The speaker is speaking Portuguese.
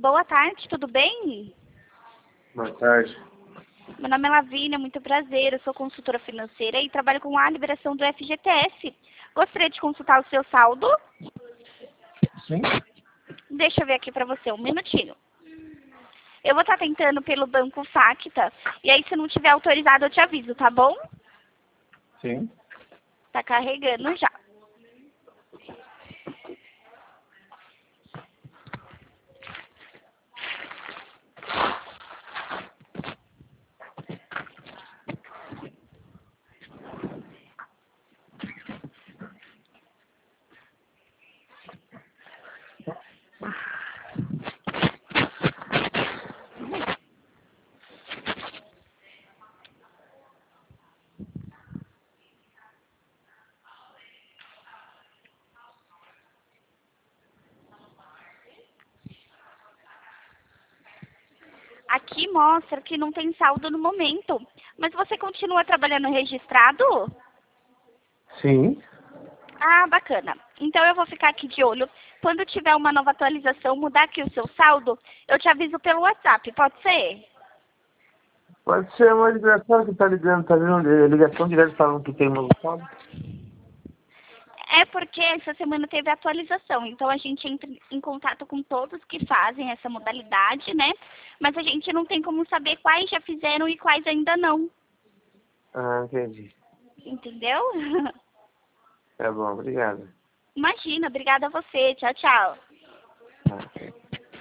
boa tarde, tudo bem? Boa tarde. Meu nome é Lavínia, muito prazer. Eu sou consultora financeira e trabalho com a liberação do FGTS. Gostaria de consultar o seu saldo? Sim? Deixa eu ver aqui para você, um minutinho. Eu vou estar tentando pelo Banco Facta, e aí se não tiver autorizado eu te aviso, tá bom? Sim. Tá carregando já. Aqui mostra que não tem saldo no momento. Mas você continua trabalhando registrado? Sim. Ah, bacana. Então eu vou ficar aqui de olho. Quando tiver uma nova atualização, mudar aqui o seu saldo, eu te aviso pelo WhatsApp, pode ser? Pode ser uma ligação que tá ligando, tá vendo? Ligação direta falando que tem novo saldo. É porque essa semana teve atualização, então a gente entra em contato com todos que fazem essa modalidade, né? Mas a gente não tem como saber quais já fizeram e quais ainda não. Ah, entendi. Entendeu? Tá bom, obrigado. Imagina, obrigada a você. Tchau, tchau. Ah.